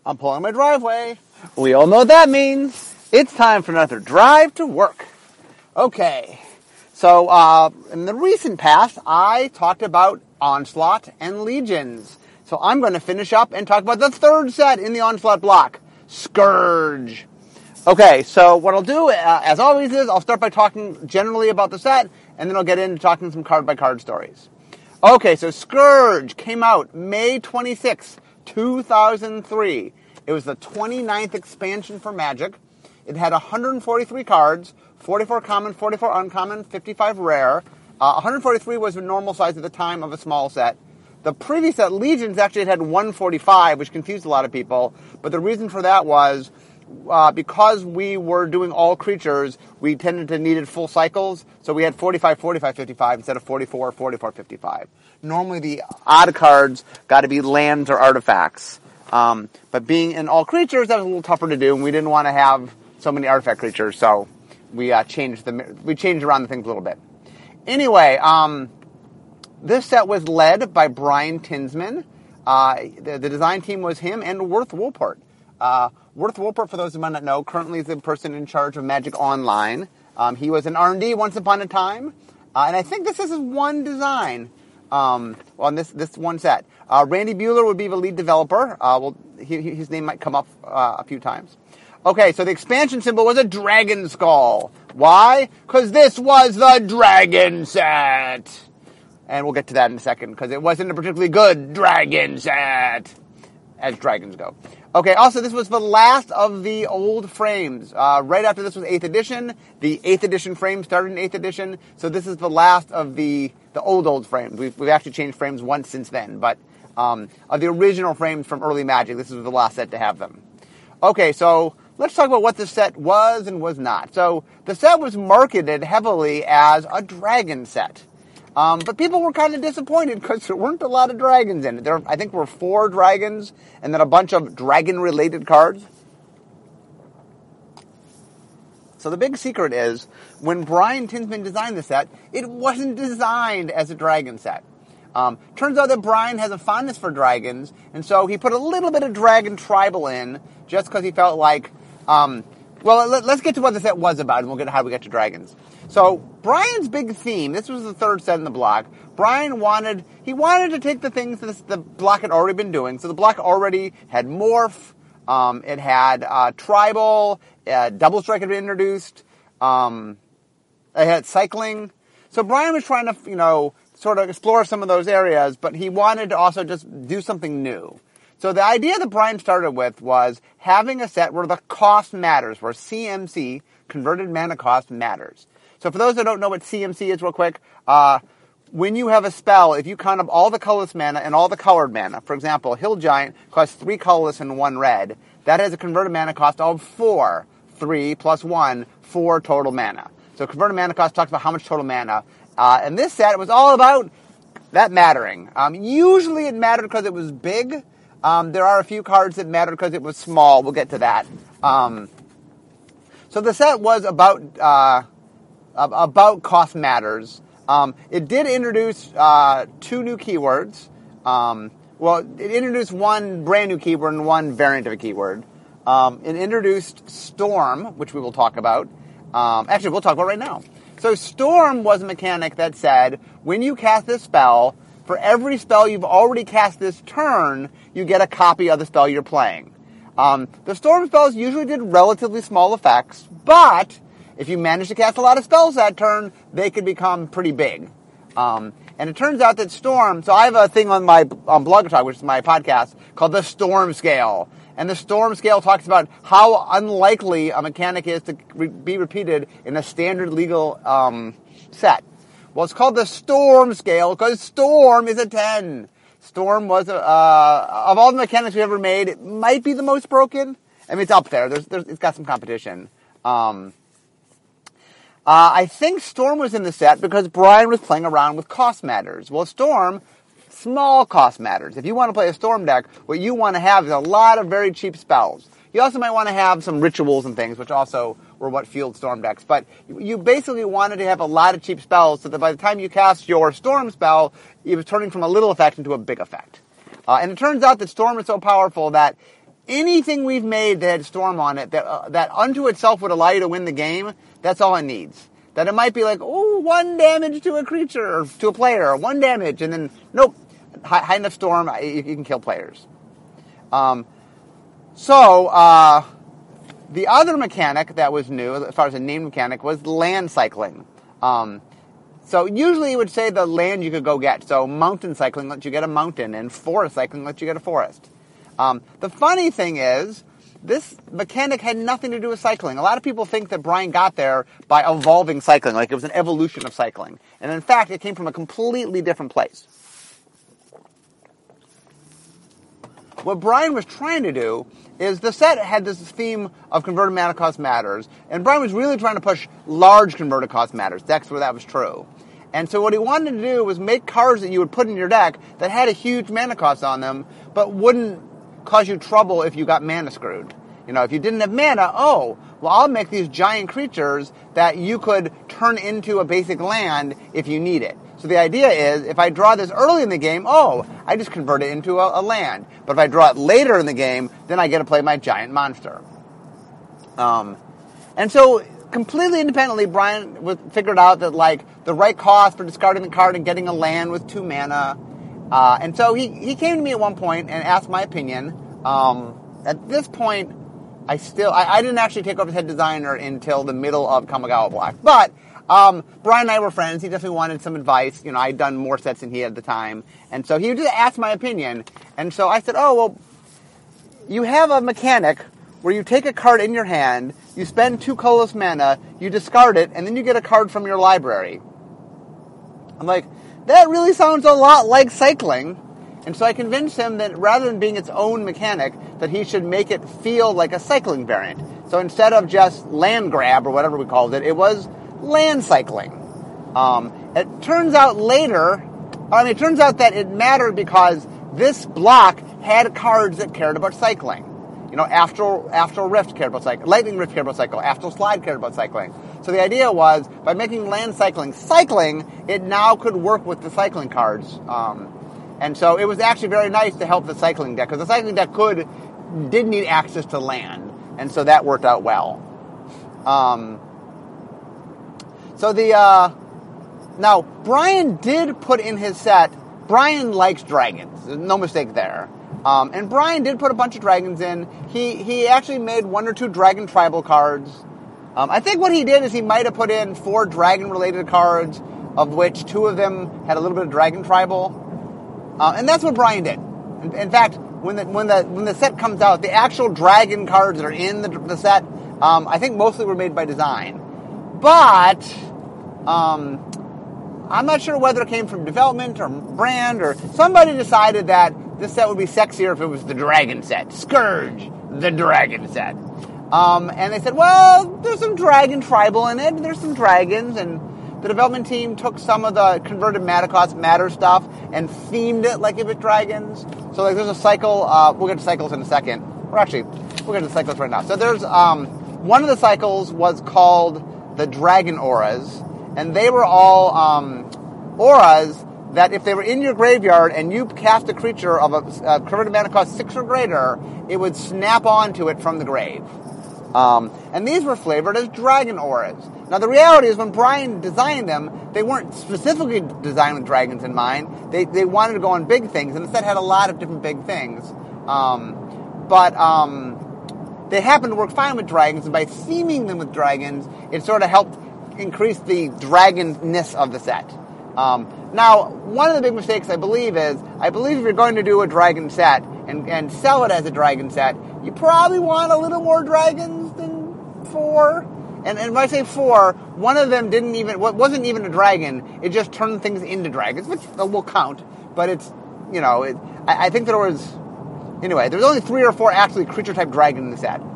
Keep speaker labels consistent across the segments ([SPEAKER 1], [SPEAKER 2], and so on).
[SPEAKER 1] I'm pulling my driveway. We all know what that means. It's time for another drive to work. Okay, so in the recent past, I talked about Onslaught and Legions. So I'm going to finish up and talk about the third set in the Onslaught block, Scourge. Okay, so what I'll do, as always, is I'll start by talking generally about the set, and then I'll get into talking some card-by-card stories. Okay, so Scourge came out May 26, 2003. It was the 29th expansion for Magic. It had 143 cards, 44 common, 44 uncommon, 55 rare. 143 was the normal size at the time of a small set. The previous set, Legions, actually had 145, which confused a lot of people. But the reason for that was because we were doing all creatures, we tended to needed full cycles. So we had 45, 45, 55 instead of 44, 44, 55. Normally the odd cards got to be lands or artifacts. But being in all creatures, that was a little tougher to do, and we didn't want to have so many artifact creatures, so we changed around the things a little bit. Anyway, this set was led by Brian Tinsman. The design team was him and Worth Woolport. Worth Woolport, for those who might not know, currently is the person in charge of Magic Online. He was an R&D once upon a time, and I think this is his one design. On this one set. Randy Buehler would be the lead developer. His name might come up a few times. Okay, so the expansion symbol was a dragon skull. Why? Because this was the dragon set. And we'll get to that in a second, because it wasn't a particularly good dragon set, as dragons go. Okay, also, this was the last of the old frames. Right after this was 8th edition. The 8th edition frame started in 8th edition, so this is the last of the old frames. We've actually changed frames once since then, but of the original frames from early Magic, this is the last set to have them. Okay, so let's talk about what the set was and was not. So the set was marketed heavily as a dragon set. But people were kind of disappointed because there weren't a lot of dragons in it. I think there were 4 dragons and then a bunch of dragon-related cards. So the big secret is, when Brian Tinsman designed the set, it wasn't designed as a dragon set. Turns out that Brian has a fondness for dragons, and so he put a little bit of dragon tribal in, just because he felt like, let's get to what the set was about, and we'll get to how we get to dragons. So, Brian's big theme, this was the third set in the block, Brian wanted to take the things that the block had already been doing. So the block already had Morph, it had Tribal, Double Strike had been introduced, it had Cycling. So Brian was trying to, sort of explore some of those areas, but he wanted to also just do something new. So the idea that Brian started with was having a set where the cost matters, where CMC, converted mana cost, matters. So for those that don't know what CMC is real quick, when you have a spell, if you count up all the colorless mana and all the colored mana, for example, Hill Giant costs 3 colorless and 1 red, that has a converted mana cost of 4. 3 plus 1, 4 total mana. So converted mana cost talks about how much total mana. And this set was all about that mattering. Usually it mattered because it was big. There are a few cards that mattered because it was small. We'll get to that. So the set was about cost matters. It did introduce 2 new keywords. It introduced 1 brand new keyword and 1 variant of a keyword. It introduced Storm, which we will talk about. Actually, we'll talk about right now. So Storm was a mechanic that said, when you cast this spell, for every spell you've already cast this turn, you get a copy of the spell you're playing. The Storm spells usually did relatively small effects, but if you manage to cast a lot of spells that turn, they could become pretty big. And it turns out that Storm, so I have a thing on my Blog Talk, which is my podcast, called the Storm Scale. And the Storm Scale talks about how unlikely a mechanic is to be repeated in a standard legal set. Well, it's called the Storm Scale because Storm is a 10. Storm was, of all the mechanics we've ever made, it might be the most broken. I mean, it's up there. It's got some competition. I think Storm was in the set because Brian was playing around with cost matters. Well, Storm, small cost matters. If you want to play a Storm deck, what you want to have is a lot of very cheap spells. You also might want to have some rituals and things, which also were what fueled Storm decks. But you basically wanted to have a lot of cheap spells so that by the time you cast your Storm spell, it was turning from a little effect into a big effect. And it turns out that Storm is so powerful that anything we've made that had Storm on it that unto itself would allow you to win the game, that's all it needs. That it might be like, 1 damage to a creature, or to a player, or 1 damage, and then, nope, high enough Storm, you can kill players. The other mechanic that was new, as far as a named mechanic, was land cycling. So usually you would say the land you could go get. So mountain cycling lets you get a mountain, and forest cycling lets you get a forest. The funny thing is, this mechanic had nothing to do with cycling. A lot of people think that Brian got there by evolving cycling, like it was an evolution of cycling. And in fact, it came from a completely different place. What Brian was trying to do is the set had this theme of converted mana cost matters, and Brian was really trying to push large converted cost matters, decks where that was true. And so what he wanted to do was make cards that you would put in your deck that had a huge mana cost on them, but wouldn't cause you trouble if you got mana screwed. If you didn't have mana, I'll make these giant creatures that you could turn into a basic land if you need it. So the idea is, if I draw this early in the game, I just convert it into a land. But if I draw it later in the game, then I get to play my giant monster. And so, completely independently, Brian figured out that, the right cost for discarding the card and getting a land was 2 mana. And so he came to me at one point and asked my opinion. At this point, I didn't actually take over as head designer until the middle of Kamigawa Black. But Brian and I were friends. He definitely wanted some advice. I'd done more sets than he had at the time. And so he just asked my opinion. And so I said, you have a mechanic where you take a card in your hand, you spend 2 colorless mana, you discard it, and then you get a card from your library. I'm like, that really sounds a lot like cycling. And so I convinced him that rather than being its own mechanic, that he should make it feel like a cycling variant. So instead of just land grab, or whatever we called it, it was land cycling. It turns out that it mattered because this block had cards that cared about cycling. Astral Rift cared about cycling, Lightning Rift cared about cycling, Astral Slide cared about cycling. So the idea was, by making land cycling, it now could work with the cycling cards. And so it was actually very nice to help the cycling deck, because the cycling deck did need access to land, and so that worked out well. Now, Brian did put in his set, Brian likes dragons, there's no mistake there. And Brian did put a bunch of dragons in. He actually made 1 or 2 dragon tribal cards. I think what he did is he might have put in 4 dragon-related cards, of which 2 of them had a little bit of dragon tribal. And that's what Brian did. In fact, when the set comes out, the actual dragon cards that are in the set, I think mostly were made by design. But I'm not sure whether it came from development or brand, or somebody decided that this set would be sexier if it was the dragon set. Scourge, the dragon set. And they said, there's some dragon tribal in it. There's some dragons, and the development team took some of the converted mana cost matter stuff and themed it like it was dragons. So there's a cycle. We'll get to cycles in a second. We'll get to cycles right now. So there's one of the cycles was called the Dragon Auras, and they were all auras that if they were in your graveyard and you cast a creature of a converted mana cost 6 or greater, it would snap onto it from the grave. And these were flavored as Dragon Auras. Now, the reality is, when Brian designed them, they weren't specifically designed with dragons in mind. They wanted to go on big things, and the set had a lot of different big things. But they happened to work fine with dragons, and by theming them with dragons, it sort of helped increase the dragonness of the set. Now, one of the big mistakes, I believe if you're going to do a dragon set and sell it as a dragon set, you probably want a little more dragons than 4. And when I say 4, one of them wasn't even a dragon. It just turned things into dragons, which will count. But it's, I think there was only 3 or 4 actually creature-type dragon in the set.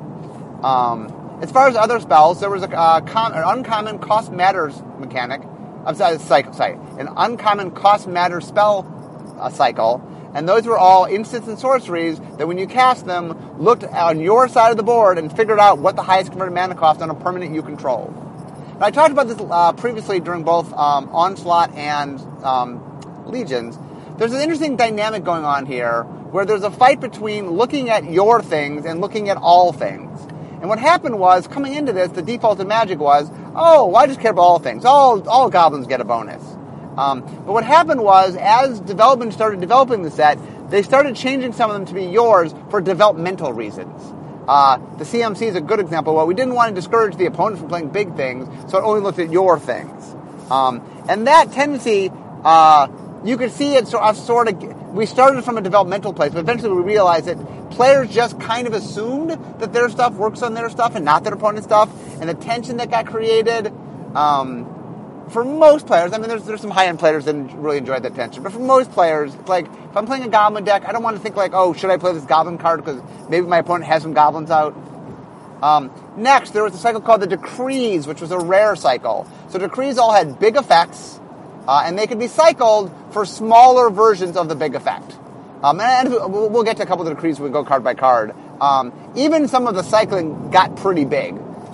[SPEAKER 1] As far as other spells, there was an uncommon cost matters mechanic. An uncommon cost matters spell cycle. And those were all instants and sorceries that when you cast them, looked on your side of the board and figured out what the highest converted mana cost on a permanent you controlled. Now, I talked about this previously during both Onslaught and Legions. There's an interesting dynamic going on here where there's a fight between looking at your things and looking at all things. And what happened was, coming into this, the default in Magic was, oh, well, I just care about all things. All goblins get a bonus. But what happened was, as development started developing the set, they started changing some of them to be yours for developmental reasons. The CMC is a good example. Well, we didn't want to discourage the opponent from playing big things, so it only looked at your things. And that tendency, you could see it sort of, we started from a developmental place, but eventually we realized that players just kind of assumed that their stuff works on their stuff and not their opponent's stuff, and the tension that got created, for most players, I mean, there's some high-end players that really enjoyed that tension, but for most players, it's like, if I'm playing a goblin deck, I don't want to think like, oh, should I play this goblin card because maybe my opponent has some goblins out. Next, there was a cycle called the Decrees, which was a rare cycle. So Decrees all had big effects, and they could be cycled for smaller versions of the big effect. And we'll get to a couple of the Decrees when we go card by card. Even some of the cycling got pretty big.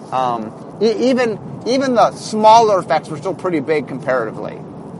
[SPEAKER 1] Even the smaller effects were still pretty big comparatively.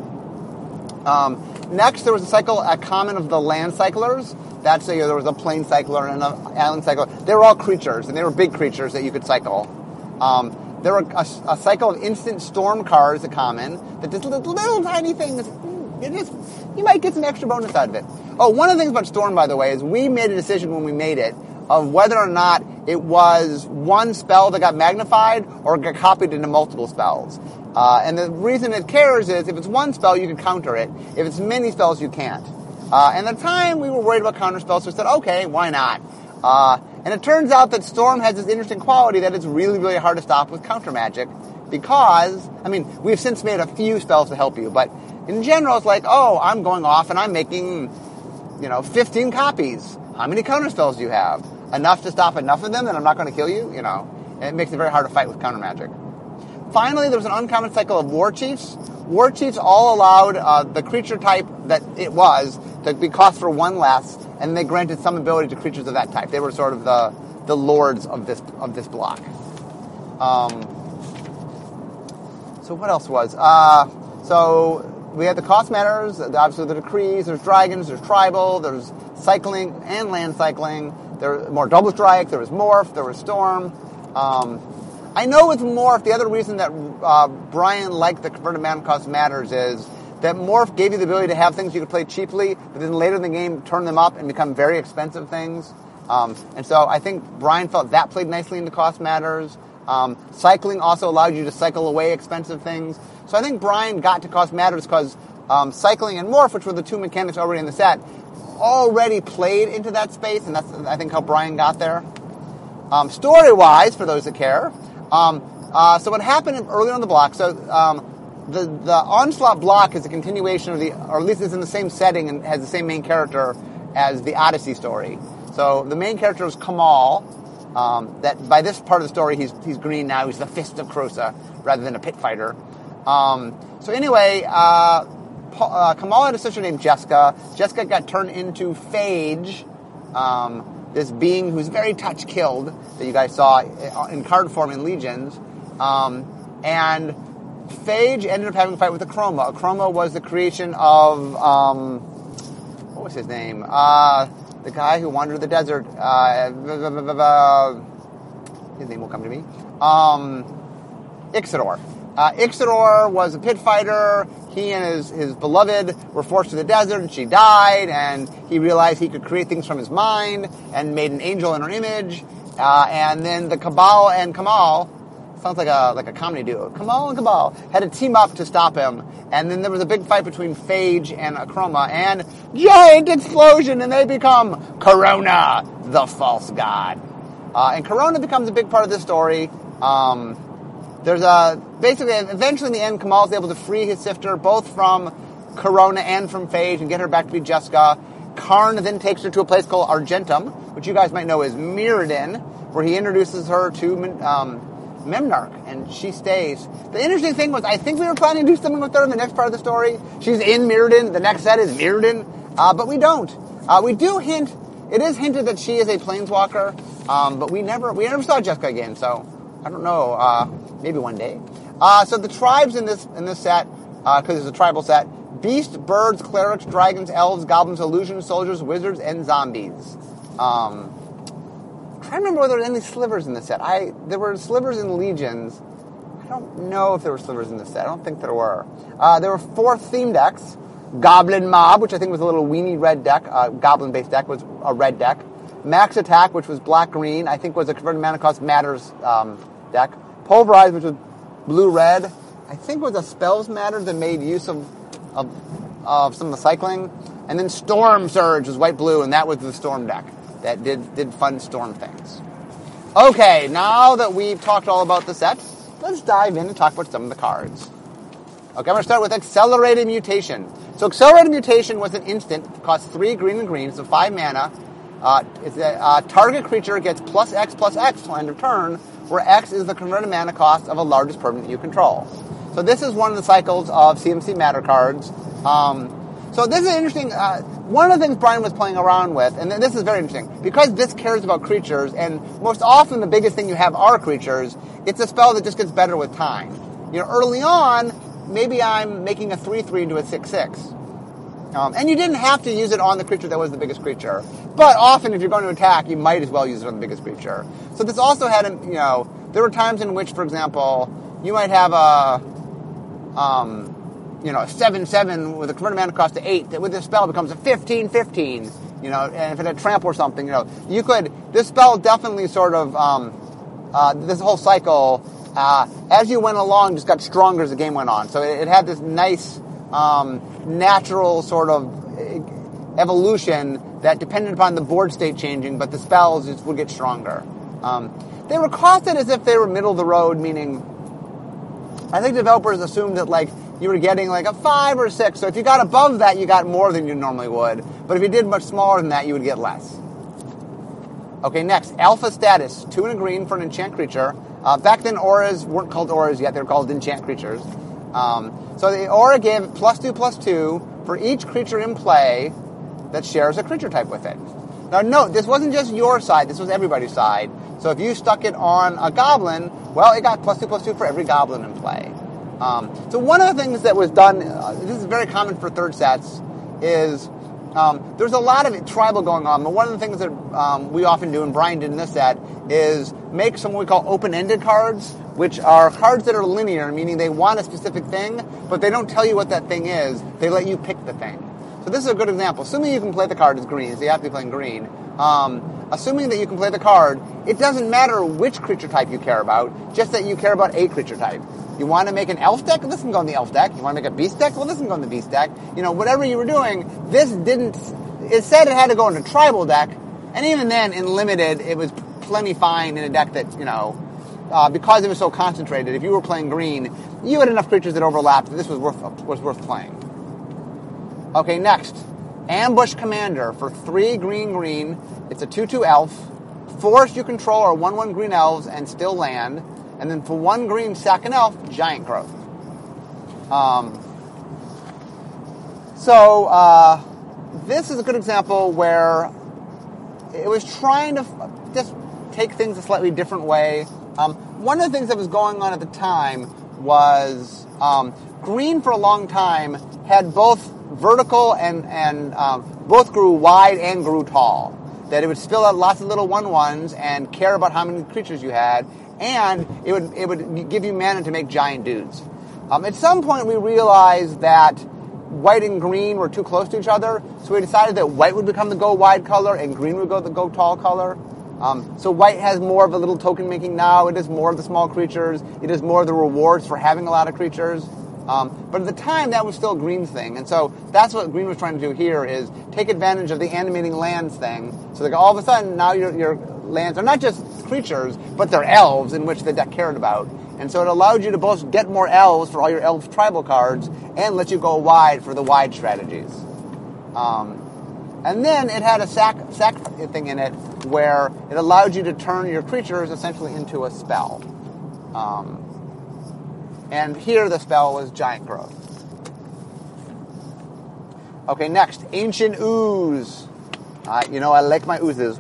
[SPEAKER 1] Next, there was a cycle, a common of the land cyclers. That's there was a plane cycler and an island cycler. They were all creatures, and they were big creatures that you could cycle. There were a cycle of instant storm cards, a common, that did little tiny things. You might get some extra bonus out of it. Oh, one of the things about Storm, by the way, is we made a decision when we made it of whether or not it was one spell that got magnified or got copied into multiple spells. And the reason it cares is if it's one spell, you can counter it. If it's many spells, you can't. And at the time, we were worried about counter spells, so we said, okay, why not? And it turns out that Storm has this interesting quality that it's really, really hard to stop with counter magic because, I mean, we've since made a few spells to help you, but in general, it's like, oh, I'm going off and I'm making, 15 copies. How many counter spells do you have? Enough to stop enough of them that I'm not going to kill you? And it makes it very hard to fight with counter magic. Finally, there was an uncommon cycle of War Chiefs. War Chiefs all allowed the creature type that it was to be cost for one less, and they granted some ability to creatures of that type. They were sort of the lords of this block. So what else was? So we had the cost matters, obviously the Decrees, there's dragons, there's tribal, there's cycling and land cycling, there were more double strike, there was morph, there was storm. I know with morph, the other reason that Brian liked the converted mana cost matters is that morph gave you the ability to have things you could play cheaply, but then later in the game turn them up and become very expensive things. And so I think Brian felt that played nicely into cost matters. Cycling also allowed you to cycle away expensive things. So I think Brian got to cost matters because cycling and morph, which were the two mechanics already in the set, already played into that space, and that's, I think, how Brian got there. Story-wise, for those that care, so what happened earlier on the block, so the Onslaught block is a continuation of or at least it's in the same setting and has the same main character as the Odyssey story. So the main character is Kamal. That by this part of the story, he's green now. He's the Fist of Krosa rather than a pit fighter. So anyway, Kamal had a sister named Jessica. Jessica got turned into Phage, this being who's very touch-killed that you guys saw in card form in Legions. And Phage ended up having a fight with Akroma. Akroma was the creation of, what was his name? The guy who wandered the desert. His name will come to me. Ixidor. Ixidor was a pit fighter. He and his beloved were forced to the desert, and she died, and he realized he could create things from his mind, and made an angel in her image. And then the Cabal and Kamal, sounds like a comedy duo, Kamal and Cabal, had to team up to stop him. And then there was a big fight between Phage and Akroma, and giant explosion, and they become Corona, the false god. And Corona becomes a big part of this story. Basically, eventually in the end, Kamal's able to free his sister, both from Corona and from Phage, and get her back to be Jessica. Karn then takes her to a place called Argentum, which you guys might know as Mirrodin, where he introduces her to Memnarch, and she stays. The interesting thing was, I think we were planning to do something with her in the next part of the story. She's in Mirrodin. The next set is Mirrodin, but we don't. We do hint. It is hinted that she is a planeswalker, but we never saw Jessica again. So I don't know. Maybe one day. So the tribes in this set, because it's a tribal set, Beast, birds, clerics, dragons, elves, goblins, illusions, soldiers, wizards, and zombies. I'm trying to remember whether there were any slivers in the set. There were slivers in Legions. I don't know if there were slivers in the set. I don't think there were. There were 4 theme decks. Goblin Mob, which I think was a little weenie red deck. Goblin-based deck was a red deck. Max Attack, which was black-green, I think was a converted mana cost matters deck. Pulverize, which was blue-red, I think was a Spells Matter that made use of some of the cycling. And then Storm Surge was white-blue, and that was the Storm deck that did fun storm things. Okay, now that we've talked all about the set, let's dive in and talk about some of the cards. Okay, I'm going to start with Accelerated Mutation. So Accelerated Mutation was an instant, costs 3 green and green, so 5 mana. Target creature gets +X till end of turn, where X is the converted mana cost of a largest permanent you control. So this is one of the cycles of CMC Matter cards. So this is interesting. One of the things Brian was playing around with, and this is very interesting, because this cares about creatures, and most often the biggest thing you have are creatures, it's a spell that just gets better with time. Early on, maybe I'm making a 3/3 into a 6/6. And you didn't have to use it on the creature that was the biggest creature. But often, if you're going to attack, you might as well use it on the biggest creature. So this also had, there were times in which, for example, you might have a 7/7 with a converted mana cost to 8. That with this spell becomes a 15/15. And if it had trample or something, you could. This spell definitely sort of this whole cycle, as you went along, just got stronger as the game went on. So it had this nice natural sort of evolution that depended upon the board state changing, but the spells just would get stronger. They were costed as if they were middle of the road, meaning I think developers assumed that you were getting a 5 or 6. So if you got above that, you got more than you normally would. But if you did much smaller than that, you would get less. Okay, next, Alpha Status, 2 and a green for an enchant creature. Back then, auras weren't called auras yet; they were called enchant creatures. So the aura gave +2/+2 for each creature in play that shares a creature type with it. Now note, this wasn't just your side, this was everybody's side. So if you stuck it on a goblin, well, it got +2/+2 for every goblin in play. So one of the things that was done, this is very common for third sets, is there's a lot of tribal going on, but one of the things that we often do, and Brian did in this set, is make some what we call open-ended cards, which are cards that are linear, meaning they want a specific thing, but they don't tell you what that thing is. They let you pick the thing. So this is a good example. Assuming you can play the card as green, so you have to be playing green. Assuming that you can play the card, it doesn't matter which creature type you care about, just that you care about a creature type. You want to make an elf deck? Well, this can go in the elf deck. You want to make a beast deck? Well, this can go in the beast deck. Whatever you were doing, this didn't... It said it had to go in a tribal deck, and even then, in limited, it was plenty fine in a deck that, because it was so concentrated, if you were playing green, you had enough creatures that overlapped that this was worth playing. Okay, next. Ambush Commander for 3 green. It's a 2/2 elf. Forests you control are 1/1 green elves and still land. And then for 1 green, sack an elf, giant growth. This is a good example where it was trying to just take things a slightly different way. One of the things that was going on at the time was green for a long time had both vertical and both grew wide and grew tall. That it would spill out lots of little 1/1s and care about how many creatures you had, and it would give you mana to make giant dudes. At some point, we realized that white and green were too close to each other, so we decided that white would become the go wide color and green would go the go tall color. So white has more of a little token making now. It does more of the small creatures. It does more of the rewards for having a lot of creatures. But at the time, that was still Green's thing. And so that's what Green was trying to do here, is take advantage of the animating lands thing. So that all of a sudden, now your lands are not just creatures, but they're elves, in which the deck cared about. And so it allowed you to both get more elves for all your elf tribal cards and let you go wide for the wide strategies. And then it had a sack thing in it where it allowed you to turn your creatures essentially into a spell. And here the spell was Giant Growth. Okay, next, Ancient Ooze. I like my oozes.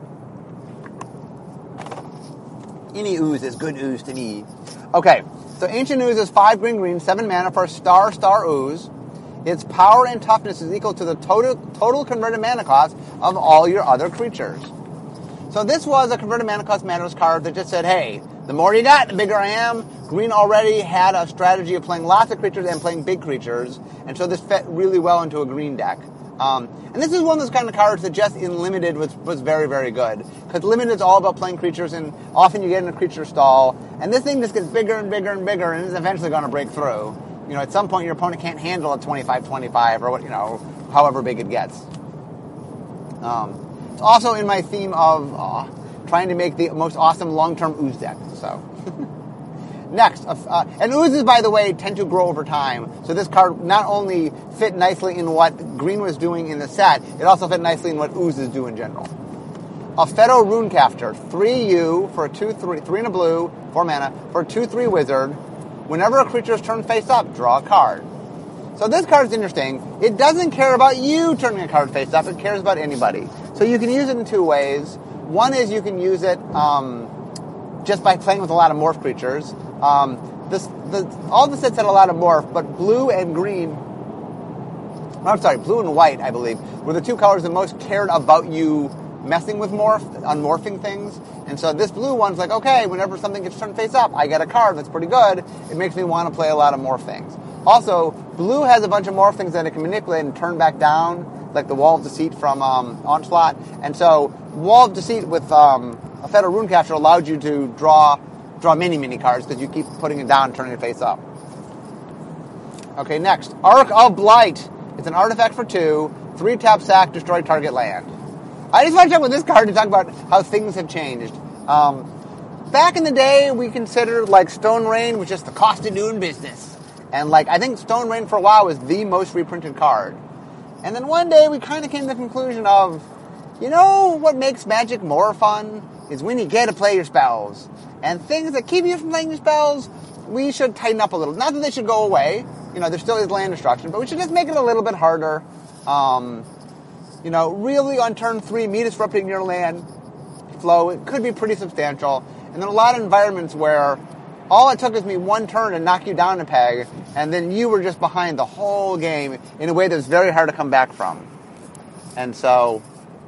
[SPEAKER 1] Any ooze is good ooze to me. Okay, so Ancient Ooze is 5 green, 7 mana for a star ooze. its power and toughness is equal to the total converted mana cost of all your other creatures. So this was a converted mana cost Manos card that just said, hey, the more you got, the bigger I am. Green already had a strategy of playing lots of creatures and playing big creatures, and so this fit really well into a green deck. And this is one of those kind of cards that just in Limited was very, very good. Because Limited is all about playing creatures, and often you get in a creature stall, and this thing just gets bigger and bigger and bigger, and is eventually going to break through. You know, at some point your opponent can't handle a 25-25 or what, you know, however big it gets. It's also in my theme of trying to make the most awesome long-term ooze deck. So next, and oozes, by the way, tend to grow over time. So this card not only fit nicely in what Green was doing in the set, it also fit nicely in what oozes do in general. Alfedo Runecafter, 3U for a 2/3, 3 and a blue, 4 mana, for a 2/3 wizard. Whenever a creature is turned face up, draw a card. So this card is interesting. It doesn't care about you turning a card face up, it cares about anybody. So you can use it in two ways. One is you can use it just by playing with a lot of morph creatures. All the sets had a lot of morph, but blue and green, blue and white, I believe, were the two colors that most cared about you messing with unmorphing things. And so this blue one's like, okay, whenever something gets turned face up, I get a card that's pretty good. It makes me want to play a lot of morph things. Also, blue has a bunch of morph things that it can manipulate and turn back down, like the Wall of Deceit from Onslaught. And so Wall of Deceit with Alfedo Runecafter allowed you to draw many cards because you keep putting it down and turning it face up. Okay, next. Arc of Blight. It's an artifact for 2, 3 tap sack, destroy target land. I just want to talk about this card to talk about how things have changed. Back in the day, we considered like Stone Rain was just the cost of doing business. And like I think Stone Rain for a while was the most reprinted card. And then one day we kind of came to the conclusion of, you know what makes Magic more fun is when you get to play your spells. And things that keep you from playing your spells, we should tighten up a little. Not that they should go away. You know, there still is land destruction, but we should just make it a little bit harder. You know, really on turn 3, me disrupting your land flow, it could be pretty substantial. And then a lot of environments where all it took is me one turn to knock you down a peg, and then you were just behind the whole game in a way that's very hard to come back from. And so,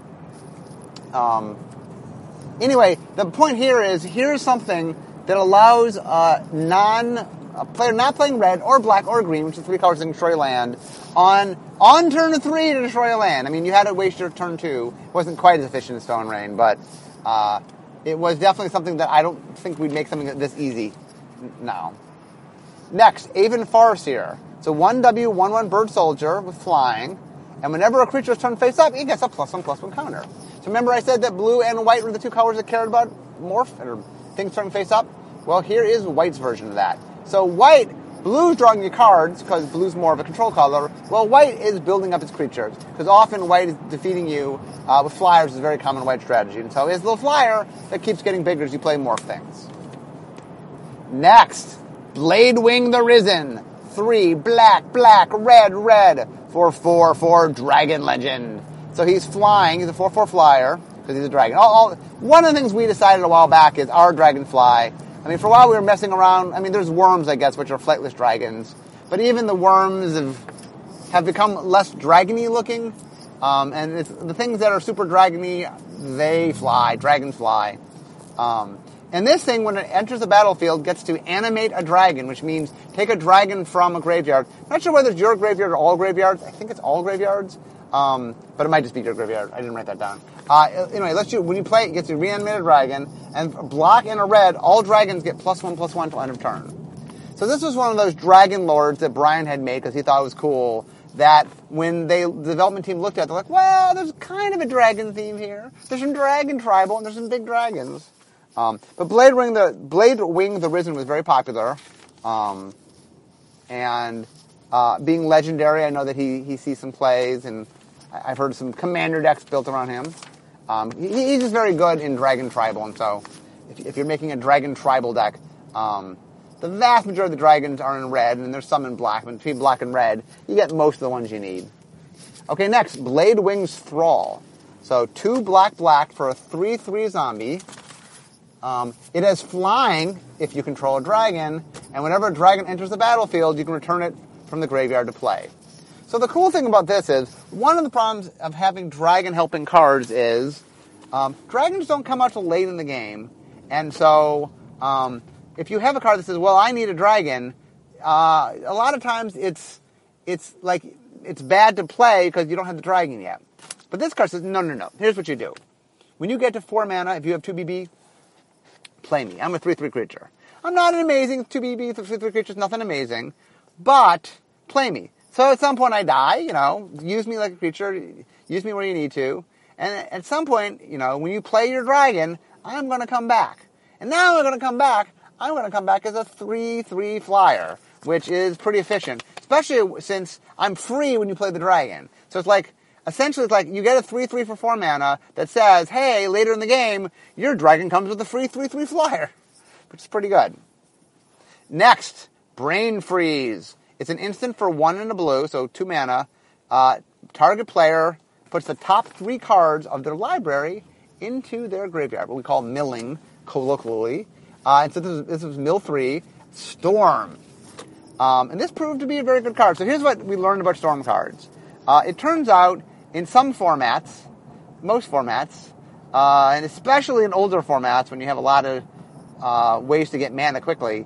[SPEAKER 1] anyway, the point here is, here's something that allows a player not playing red or black or green, which is 3 colors that can destroy land, on turn 3 to destroy a land. I mean, you had to waste your turn 2. It wasn't quite as efficient as Stone Rain, but it was definitely something that I don't think we'd make something this easy now. Next, Aven Farseer. It's a 1W, 1/1 bird soldier with flying, and whenever a creature is turned face up, it gets a +1/+1 counter. So remember I said that blue and white were the 2 colors that cared about morph, or things turning face up? Well, here is white's version of that. So blue's drawing you cards, because blue's more of a control color. Well, white is building up its creatures, because often white is defeating you with flyers is a very common white strategy. And so it's the little flyer that keeps getting bigger as you play morph things. Next, Bladewing the Risen. 3, black, red, for 4 Dragon Legend. So he's flying, he's a 4/4 flyer, because he's a dragon. One of the things we decided a while back is our dragonfly. I mean, for a while we were messing around. I mean, there's worms, I guess, which are flightless dragons. But even the worms have become less dragony looking. And it's the things that are super dragony, they fly, dragons fly. And this thing, when it enters the battlefield, gets to animate a dragon, which means take a dragon from a graveyard. I'm not sure whether it's your graveyard or all graveyards. I think it's all graveyards. But it might just be your graveyard. I didn't write that down. Anyway, when you play, it gets you reanimated dragon, and black and a red, all dragons get +1/+1 till end of turn. So this was one of those dragon lords that Brian had made because he thought it was cool, that when the development team looked at it, they're like, well, there's kind of a dragon theme here. There's some dragon tribal, and there's some big dragons. But Bladewing the Risen was very popular. And being legendary, I know that he sees some plays, and I've heard some commander decks built around him. He's just very good in Dragon Tribal, and so if you're making a Dragon Tribal deck, the vast majority of the dragons are in red, and there's some in black, but between black and red, you get most of the ones you need. Okay, next, Bladewing's Thrall. So 2 black for a 3/3 zombie. It has flying if you control a dragon, and whenever a dragon enters the battlefield, you can return it from the graveyard to play. So the cool thing about this is, one of the problems of having dragon helping cards is, dragons don't come out till late in the game, and so if you have a card that says, well, I need a dragon, a lot of times it's bad to play because you don't have the dragon yet. But this card says, no. Here's what you do. When you get to 4 mana, if you have 2 BB, play me. I'm a 3/3 creature. I'm not an amazing 2 BB, 3/3 creature, nothing amazing, but play me. So at some point I die, use me like a creature, use me where you need to, and at some point, when you play your dragon, I'm going to come back. And now I'm going to come back as a 3/3 flyer, which is pretty efficient, especially since I'm free when you play the dragon. So it's like, essentially it's like you get a 3/3 for 4 mana that says, hey, later in the game, your dragon comes with a free 3/3 flyer, which is pretty good. Next, Brain Freeze. It's an instant for 1 and a blue, so 2 mana. Target player puts the top 3 cards of their library into their graveyard, what we call milling, colloquially. And so this was mill 3, Storm. And this proved to be a very good card. So here's what we learned about Storm cards. It turns out, in some formats, most formats, and especially in older formats when you have a lot of ways to get mana quickly,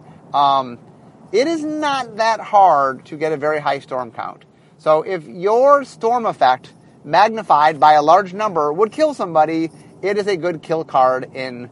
[SPEAKER 1] it is not that hard to get a very high storm count. So if your storm effect, magnified by a large number, would kill somebody, it is a good kill card in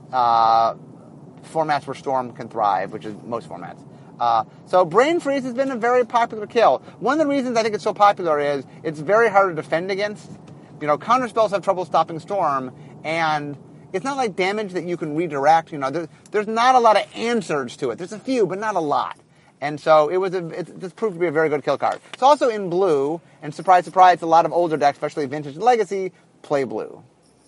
[SPEAKER 1] formats where storm can thrive, which is most formats. So Brain Freeze has been a very popular kill. One of the reasons I think it's so popular is it's very hard to defend against. Counter spells have trouble stopping storm, and it's not like damage that you can redirect. There's not a lot of answers to it. There's a few, but not a lot. And so this proved to be a very good kill card. It's also in blue, and surprise, surprise, a lot of older decks, especially Vintage and Legacy, play blue.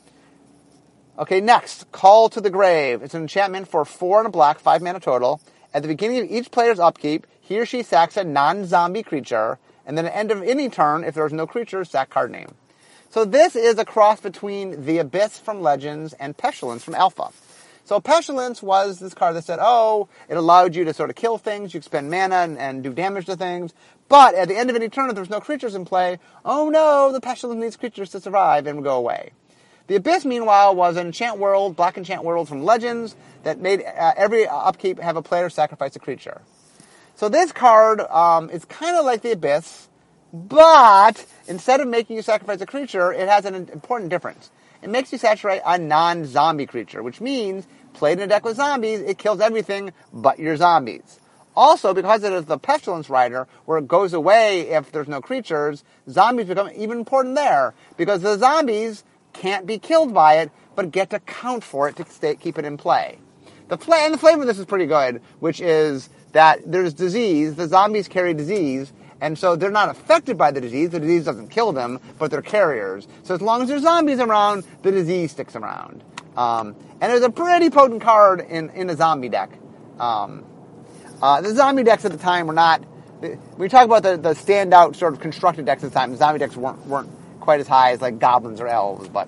[SPEAKER 1] Okay, next, Call to the Grave. It's an enchantment for 4 and a black, 5 mana total. At the beginning of each player's upkeep, he or she sacks a non-zombie creature, and then at the end of any turn, if there's no creature, sack card name. So this is a cross between the Abyss from Legends and Pestilence from Alpha. So Pestilence was this card that said, it allowed you to sort of kill things, you expend mana and do damage to things, but at the end of any turn, if there's no creatures in play, oh no, the Pestilence needs creatures to survive and would go away. The Abyss, meanwhile, was an enchant world, black enchant world from Legends that made every upkeep have a player sacrifice a creature. So this card is kind of like the Abyss, but instead of making you sacrifice a creature, it has an important difference. It makes you sacrifice a non-zombie creature, which means, played in a deck with zombies, it kills everything but your zombies. Also, because it is the Pestilence Rider, where it goes away if there's no creatures, zombies become even important there, because the zombies can't be killed by it, but get to count for it to keep it in play. And the flavor of this is pretty good, which is that there's disease, the zombies carry disease, and so they're not affected by the disease doesn't kill them, but they're carriers. So as long as there's zombies around, the disease sticks around. And it's a pretty potent card in a zombie deck. The zombie decks at the time were not, when we talk about the standout sort of constructed decks at the time, the zombie decks weren't quite as high as like goblins or elves, but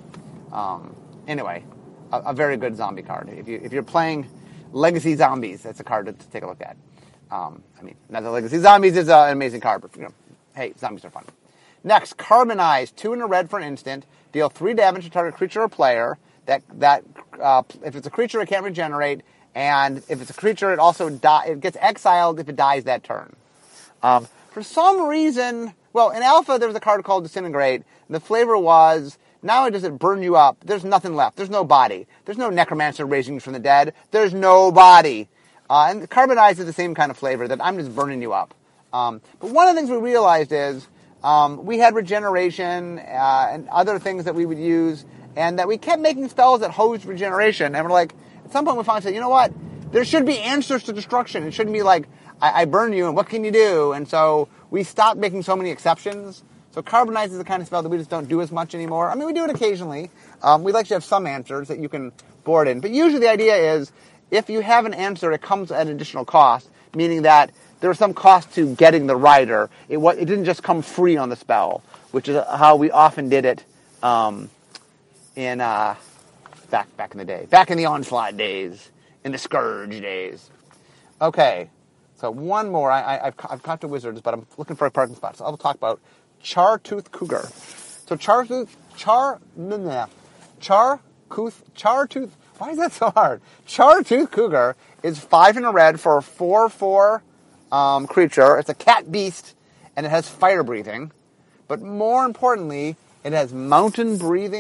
[SPEAKER 1] anyway, a very good zombie card. If you're playing Legacy Zombies, that's a card to take a look at. Not that Legacy Zombies is an amazing card, but hey, zombies are fun. Next, Carbonize, 2 in a red for an instant, deal 3 damage to target creature or player. That if it's a creature, it can't regenerate, and if it's a creature, it gets exiled if it dies that turn. For some reason, in Alpha, there was a card called Disintegrate. The flavor was, not only does it burn you up, there's nothing left. There's no body. There's no Necromancer raising you from the dead. There's no body. And Carbonize is the same kind of flavor, that I'm just burning you up. But one of the things we realized is we had regeneration and other things that we would use, and that we kept making spells that hosed regeneration. And we're like, at some point we finally said, you know what? There should be answers to destruction. It shouldn't be like, I burn you, and what can you do? And so we stopped making so many exceptions. So Carbonize is the kind of spell that we just don't do as much anymore. We do it occasionally. We'd like to have some answers that you can board in. But usually the idea is, if you have an answer, it comes at an additional cost, meaning that there was some cost to getting the rider. It didn't just come free on the spell, which is how we often did it in back in the day. Back in the Onslaught days, in the Scourge days. Okay. So one more. I've got to Wizards, but I'm looking for a parking spot. So I'll talk about Chartooth Cougar. So Chartooth. Why is that so hard? Chartooth Cougar is 5 in a red for a 4/4 creature. It's a cat beast, and it has fire breathing. But more importantly, it has mountain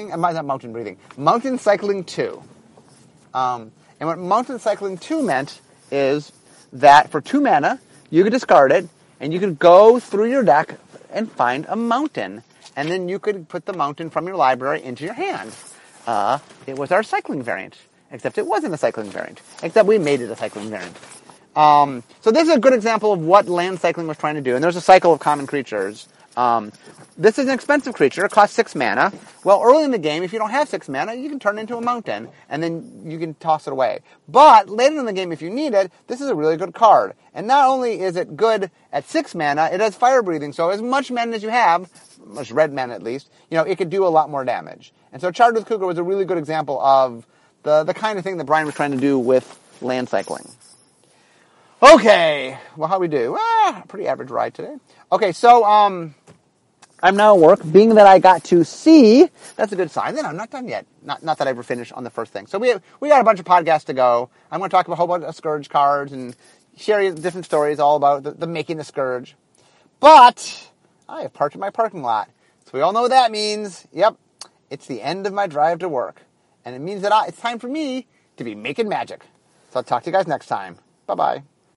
[SPEAKER 1] cycling 2. And what mountain cycling 2 meant is that for 2 mana, you could discard it, and you could go through your deck and find a mountain. And then you could put the mountain from your library into your hand. It was our cycling variant, except it wasn't a cycling variant, except we made it a cycling variant. So this is a good example of what land cycling was trying to do. And there's a cycle of common creatures. This is an expensive creature. It costs 6 mana. Well, early in the game, if you don't have 6 mana, you can turn it into a mountain, and then you can toss it away. But later in the game, if you need it, this is a really good card. And not only is it good at 6 mana, it has fire breathing. So as much mana as you have, much red mana at least, it could do a lot more damage. And so Chartooth Cougar was a really good example of the kind of thing that Brian was trying to do with land cycling. Okay, well, how we do? Pretty average ride today. Okay, so I'm now at work. Being that I got to see, that's a good sign. Then I'm not done yet. Not that I ever finished on the first thing. So we got a bunch of podcasts to go. I'm going to talk about a whole bunch of Scourge cards and share different stories all about the making the Scourge. But I have parked in my parking lot. So we all know what that means. Yep, it's the end of my drive to work. And it means that it's time for me to be making magic. So I'll talk to you guys next time. Bye-bye.